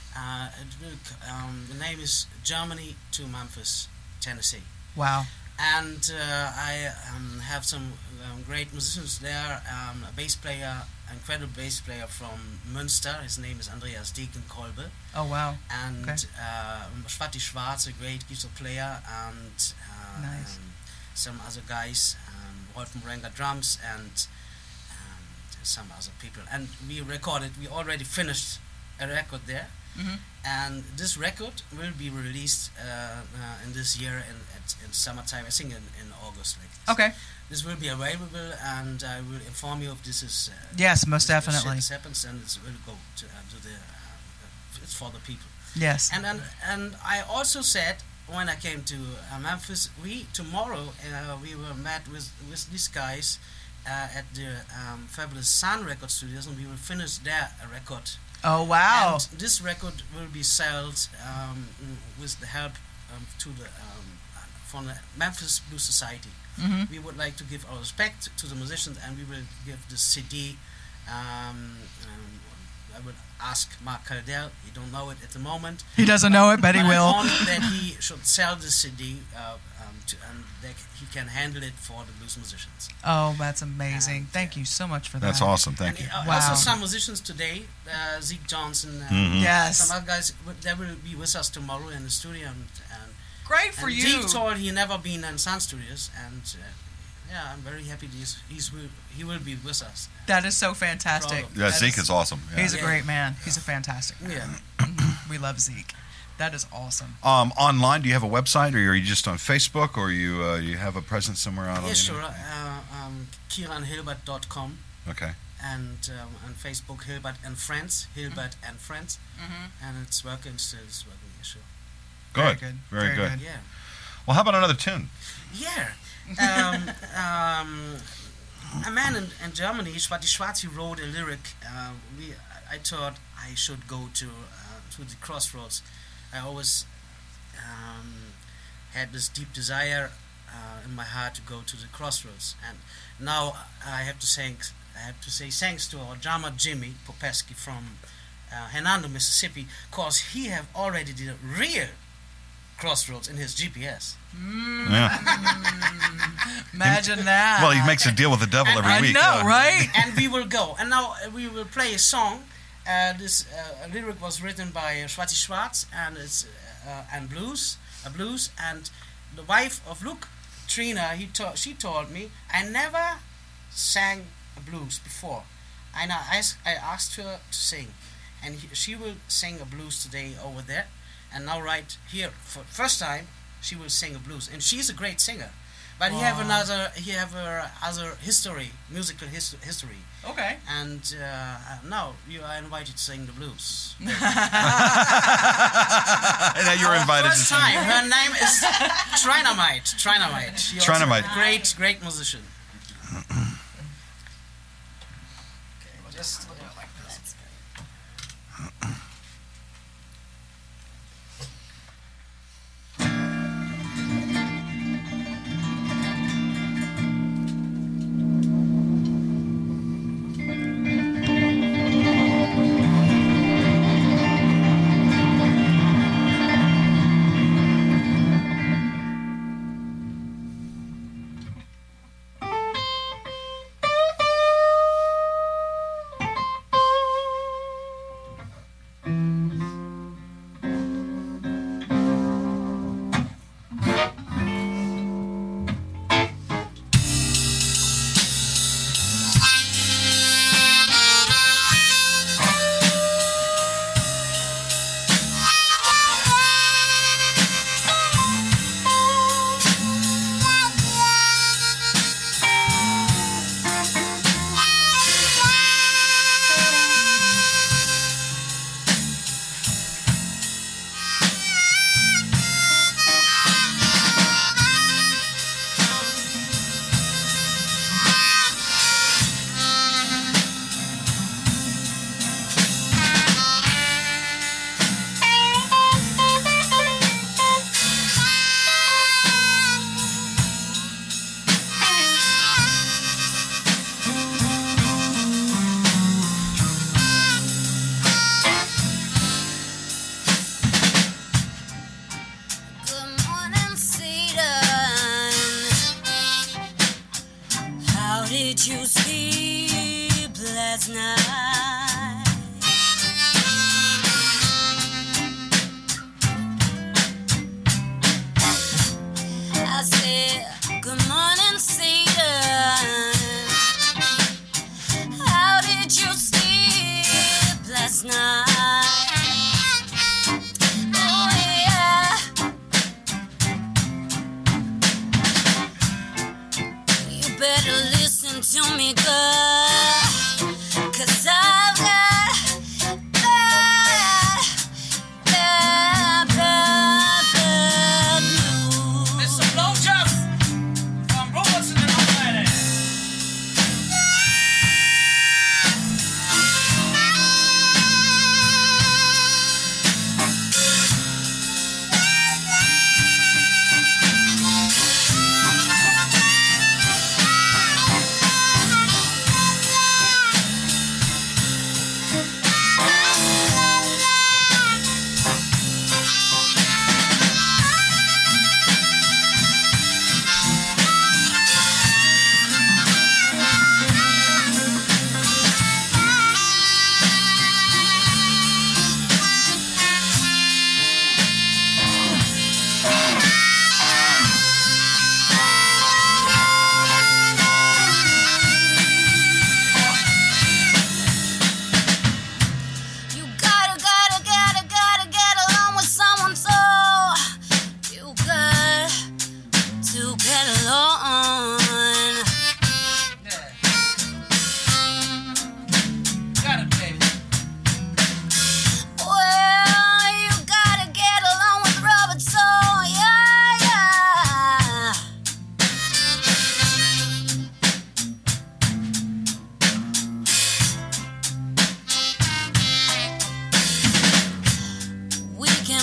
The name is Germany to Memphis, Tennessee. Wow. And I have some great musicians there. A bass player, incredible bass player from Münster. His name is Andreas Degenkolbe. Oh, wow. And Swati Schwarz, a great guitar player. And nice. Some other guys, Wolfen Renger drums, and some other people. And we already finished a record there. And this record will be released in this year in summertime, I think in August. Okay. This will be available, and I will inform you if this is... yes, most definitely. This happens, and it will go to the... it's for the people. Yes. And I also said, when I came to Memphis, tomorrow we were met with these guys at the Fabulous Sun Record Studios, and we will finish their record. Oh, wow. And this record will be sold with the help from the Memphis Blues Society. We would like to give our respect to the musicians, and we will give the CD. I would ask Mark Caldell. He don't know it at the moment. He doesn't know it, but he will. That he should sell the CD and that he can handle it for the blues musicians. Oh, that's amazing. Thank you so much for that. That's awesome. Thank you. Wow. Also some musicians today, Zeke Johnson, yes, some other guys, they will be with us tomorrow in the studio. And great for you. Zeke told he never been in Sun Studios, and I'm very happy he will be with us. That is so fantastic. Yeah, Zeke is awesome. Yeah. He's a great man. He's a fantastic man. We love Zeke. That is awesome. Online, do you have a website, or are you just on Facebook, or you have a presence somewhere out on the sure. KieranHilbert.com. Okay. And on Facebook, Hilbert and Friends. Hilbert and Friends. And it's working still. It's working, sure. Good. Very good. Yeah. Well, how about another tune? Yeah. A man in Germany, Swati Schwarzi, wrote a lyric. I thought I should go to the Crossroads. I always had this deep desire in my heart to go to the Crossroads, and now I have to say thanks to our drummer Jimmy Popesky from Hernando, Mississippi, because he have already did a real Crossroads in his GPS. Yeah. Imagine that. Well, he makes a deal with the devil every week. I know, right? And we will go. And now we will play a song. This lyric was written by Swati Schwarz, and it's a blues. And the wife of Luke, Trina, she told me I never sang a blues before. I asked her to sing, and she will sing a blues today over there. And now right here, for the first time, she will sing a blues, and she's a great singer. But he have her other history, musical history. Okay. And now you are invited to sing the blues. And now you're invited to first sing. time. Her name is Trinamite. She's Trinamite. A great musician. Okay, well, just do it like this. Did you sleep last night? I said, good morning, Satan. How did you sleep last night?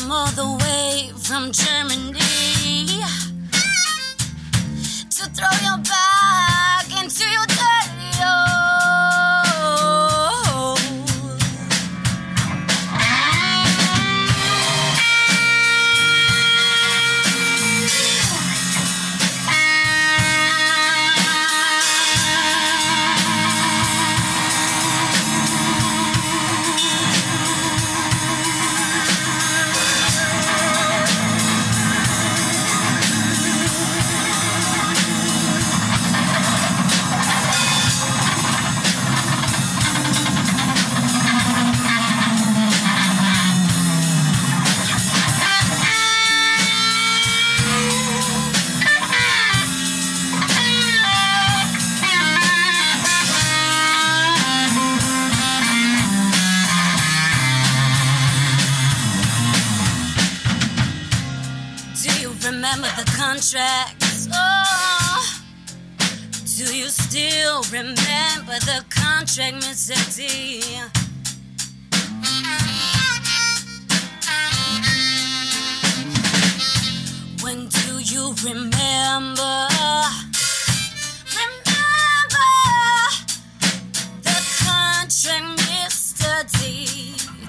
came all the way from Germany to throw your back into your dirty hole. Remember the contracts? Oh, do you still remember the contract, Mr. D? When do you remember? Remember the contract, Mr. D?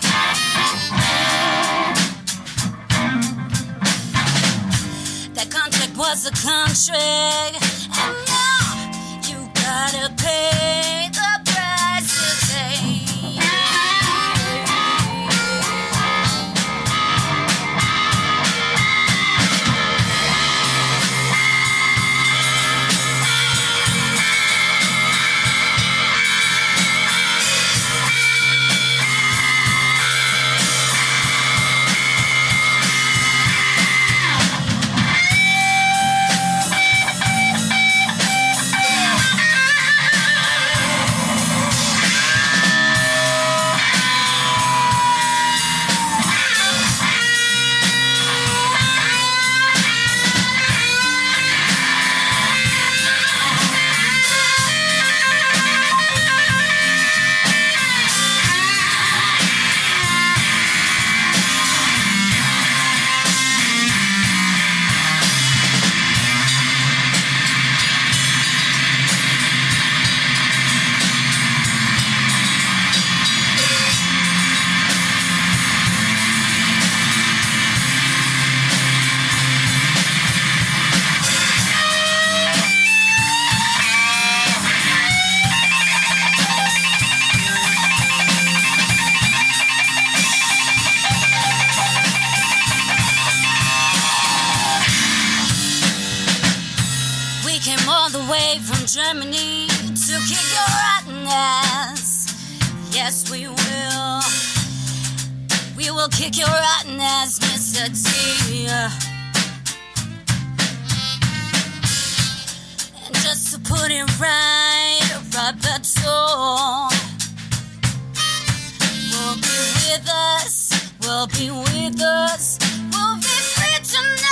That contract was a contract, and now you gotta pay the price today. Germany to kick your rotten ass. Yes, we will. We will kick your rotten ass, Mr. T. And just to put it right, Roberto will be with us. Will be with us. We'll be free tonight.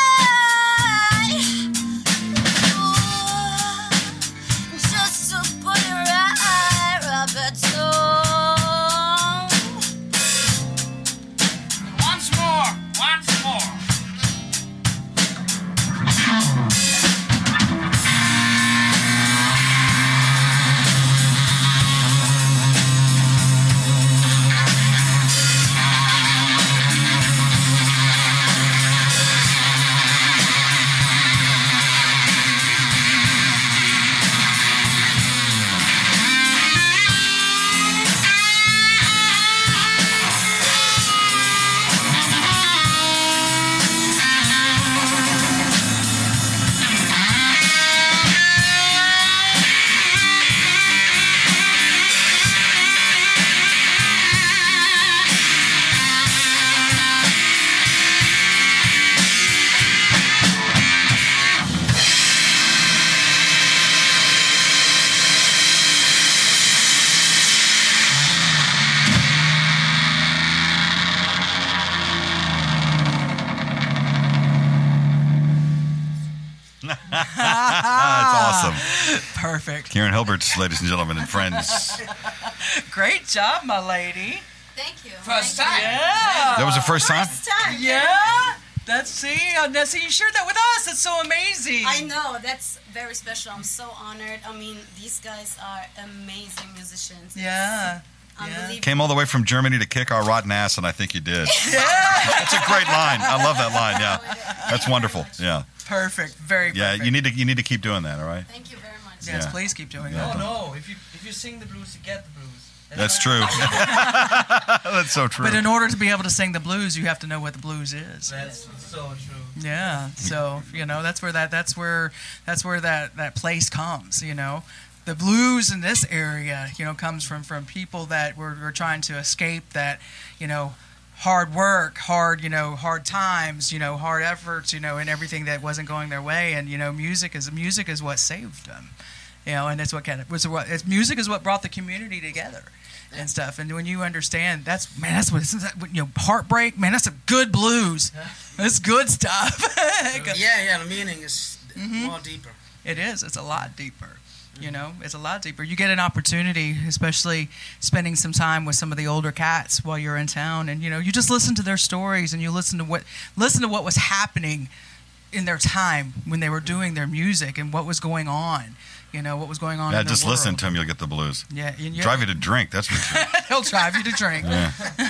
Perfect. Karen Hilberts, ladies and gentlemen and friends. Great job, my lady. Thank you. First time. Yeah. That was the first time? First time. Yeah? See, you shared that with us. That's so amazing. I know. That's very special. I'm so honored. I mean, these guys are amazing musicians. Yeah. Unbelievable. Came all the way from Germany to kick our rotten ass, and I think you did. Yeah. That's a great line. I love that line. Yeah. That's wonderful. Yeah. Perfect. Very perfect. Yeah, you need to keep doing that, all right? Thank you very much. Yes, please keep doing that. No. If you sing the blues, you get the blues. That's true. That's so true. But in order to be able to sing the blues, you have to know what the blues is. That's so true. Yeah. So that's where that place comes. The blues in this area, comes from people that were trying to escape that, hard work, hard times, hard efforts, and everything that wasn't going their way. And music is what saved them. And it's music is what brought the community together and stuff. And when you understand, that's heartbreak, man, that's a good blues. That's good stuff. The meaning is more deeper. It is. It's a lot deeper. It's a lot deeper. You get an opportunity, especially spending some time with some of the older cats while you're in town, and you just listen to their stories, and you listen to what was happening in their time when they were doing their music and what was going on. What was going on in their just world. Listen to him, you'll get the blues. Yeah. Drive you to drink, that's for sure. He'll drive you to drink. Yeah.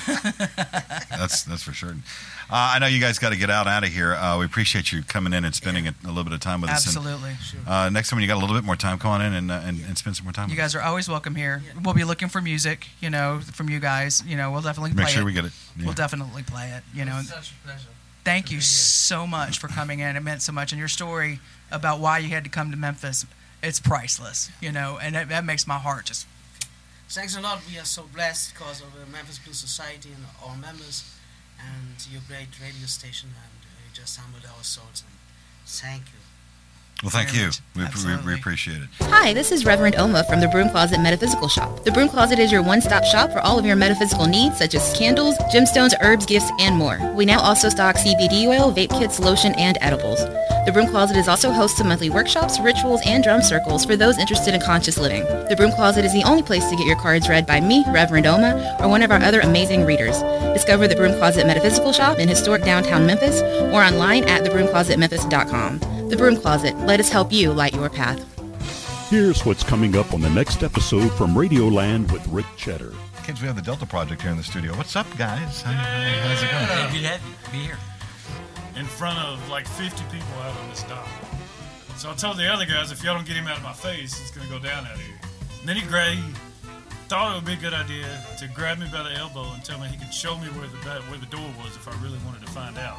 That's for sure. I know you guys got to get out of here. We appreciate you coming in and spending a little bit of time with us. Absolutely. Next time when you got a little bit more time, come on in and spend some more time You with guys us. are always welcome here. Yeah. We'll be looking for music, from you guys. We'll definitely play it. Make sure we get it. Yeah. We'll definitely play it. It's such a pleasure. Thank you so much for coming in. It meant so much. And your story about why you had to come to Memphis, it's priceless, and that makes my heart just... Thanks a lot. We are so blessed because of the Memphis Blues Society and our members and your great radio station, and you just humbled our souls, and thank you. Well, thank you. We appreciate it. Hi, this is Reverend Oma from the Broom Closet Metaphysical Shop. The Broom Closet is your one-stop shop for all of your metaphysical needs, such as candles, gemstones, herbs, gifts, and more. We now also stock CBD oil, vape kits, lotion, and edibles. The Broom Closet is also host to monthly workshops, rituals, and drum circles for those interested in conscious living. The Broom Closet is the only place to get your cards read by me, Reverend Oma, or one of our other amazing readers. Discover the Broom Closet Metaphysical Shop in historic downtown Memphis or online at thebroomclosetmemphis.com. The Broom Closet. Let us help you light your path. Here's what's coming up on the next episode from Radioland with Rick Cheddar. Kids, we have the Delta Project here in the studio. What's up, guys? How's it going? Hey, good to be here. In front of like 50 people out on this dock. So I told the other guys, if y'all don't get him out of my face, it's going to go down out here. And then he thought it would be a good idea to grab me by the elbow and tell me he could show me where the door was if I really wanted to find out.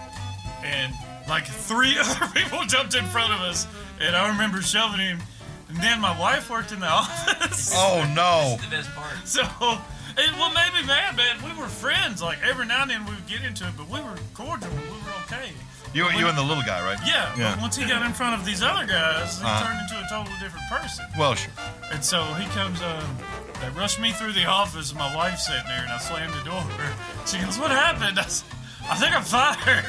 And like 3 other people jumped in front of us, and I remember shoving him. And then my wife worked in the office. Oh, no. That's the best part. So, what made me mad, man, we were friends. Like, every now and then we would get into it, but we were cordial. We were okay. You and the little guy, right? Yeah. But once he got in front of these other guys, he turned into a totally different person. Well, sure. And so he comes, they rushed me through the office, and my wife's sitting there, and I slammed the door. She goes, "What happened?" I think I'm fired.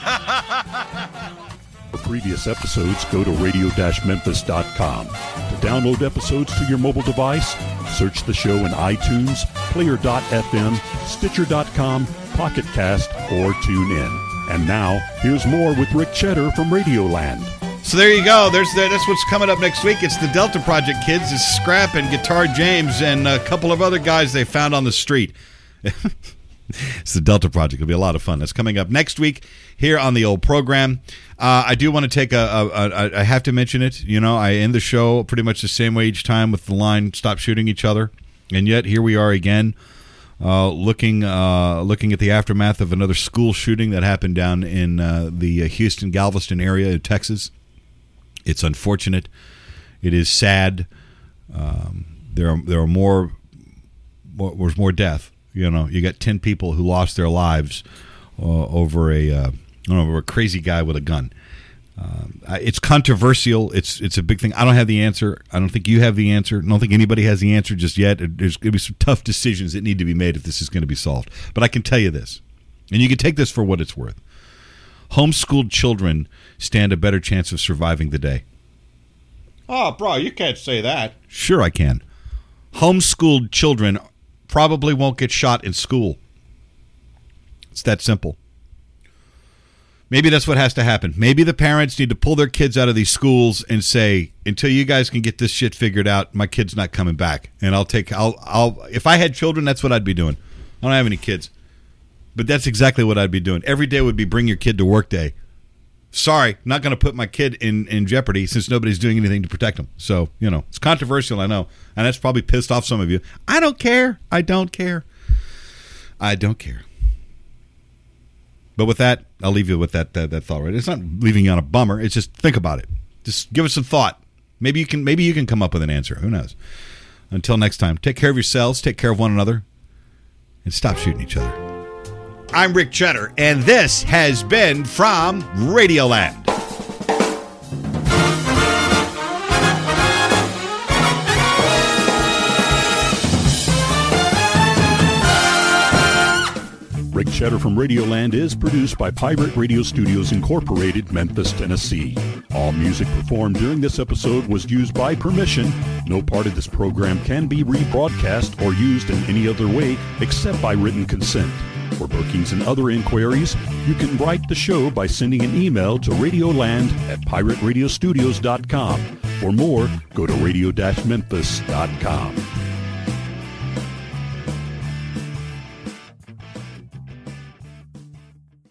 For previous episodes, go to radio-memphis.com. To download episodes to your mobile device, search the show in iTunes, Player.fm, Stitcher.com, Pocket Cast, or tune in. And now, here's more with Rick Cheddar from Radioland. So there you go. That's what's coming up next week. It's the Delta Project kids. It's Scrap and Guitar James and a couple of other guys they found on the street. It's the Delta Project. It'll be a lot of fun. That's coming up next week here on the old program. I do want to take I have to mention it. I end the show pretty much the same way each time with the line, "Stop shooting each other." And yet here we are again, looking at the aftermath of another school shooting that happened down in the Houston, Galveston area of Texas. It's unfortunate. It is sad. There are more death. You got 10 people who lost their lives over a crazy guy with a gun. It's controversial. It's a big thing. I don't have the answer. I don't think you have the answer. I don't think anybody has the answer just yet. There's going to be some tough decisions that need to be made if this is going to be solved. But I can tell you this, and you can take this for what it's worth. Homeschooled children stand a better chance of surviving the day. Oh, bro, you can't say that. Sure I can. Homeschooled children probably won't get shot in school. It's that simple. Maybe that's what has to happen. Maybe the parents need to pull their kids out of these schools and say, until you guys can get this shit figured out, my kid's not coming back. And I'll if I had children, that's what I'd be doing. I don't have any kids. But that's exactly what I'd be doing. Every day would be bring your kid to work day. Sorry, not going to put my kid in jeopardy since nobody's doing anything to protect him. So, it's controversial, I know. And that's probably pissed off some of you. I don't care. I don't care. I don't care. But with that, I'll leave you with that thought. Right? It's not leaving you on a bummer. It's just think about it. Just give it some thought. Maybe you can come up with an answer. Who knows? Until next time, take care of yourselves, take care of one another, and stop shooting each other. I'm Rick Cheddar, and this has been from Radioland. Rick Cheddar from Radioland is produced by Pirate Radio Studios Incorporated, Memphis, Tennessee. All music performed during this episode was used by permission. No part of this program can be rebroadcast or used in any other way except by written consent. For bookings and other inquiries, you can write the show by sending an email to radioland@pirateradiostudios.com. For more, go to radio-memphis.com.